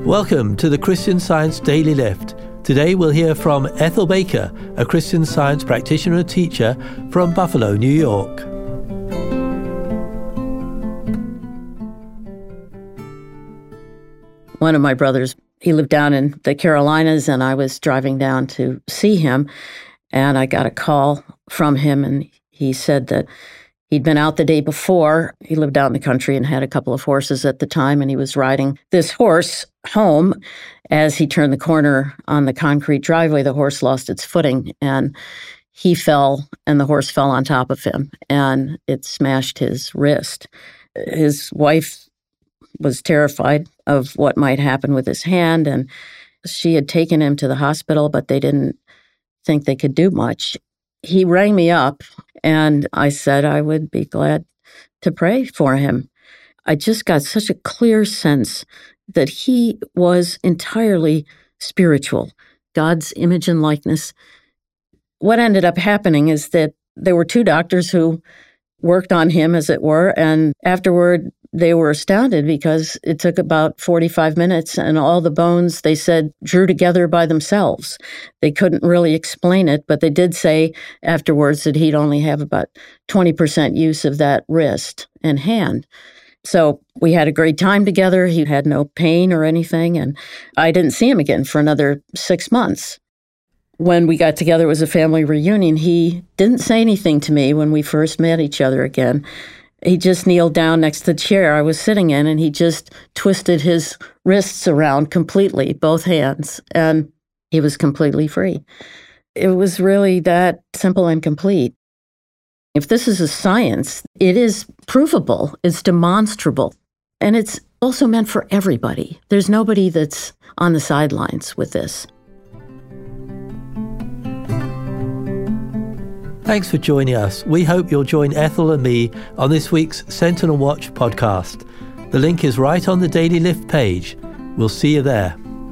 Welcome to the Christian Science Daily Lift. Today we'll hear from Ethel Baker, a Christian Science practitioner and teacher from Buffalo, New York. One of my brothers, he lived down in the Carolinas, and I was driving down to see him, and I got a call from him, and he said that he'd been out the day before. He lived out in the country and had a couple of horses at the time, and he was riding this horse home. As he turned the corner on the concrete driveway, the horse lost its footing, and he fell, and the horse fell on top of him, and it smashed his wrist. His wife was terrified of what might happen with his hand, and she had taken him to the hospital, but they didn't think they could do much. He rang me up, and I said I would be glad to pray for him. I just got such a clear sense that he was entirely spiritual, God's image and likeness. What ended up happening is that there were two doctors who worked on him, as it were, and afterward they were astounded because it took about 45 minutes and all the bones, they said, drew together by themselves. They couldn't really explain it, but they did say afterwards that he'd only have about 20% use of that wrist and hand. So we had a great time together. He had no pain or anything, and I didn't see him again for another 6 months. When we got together, it was a family reunion. He didn't say anything to me when we first met each other again. He just kneeled down next to the chair I was sitting in, and he just twisted his wrists around completely, both hands, and he was completely free. It was really that simple and complete. If this is a science, it is provable, it's demonstrable, and it's also meant for everybody. There's nobody that's on the sidelines with this. Thanks for joining us. We hope you'll join Ethel and me on this week's Sentinel Watch podcast. The link is right on the Daily Lift page. We'll see you there.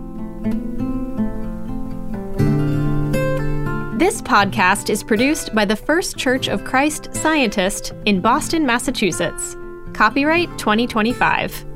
This podcast is produced by the First Church of Christ Scientist in Boston, Massachusetts. Copyright 2025.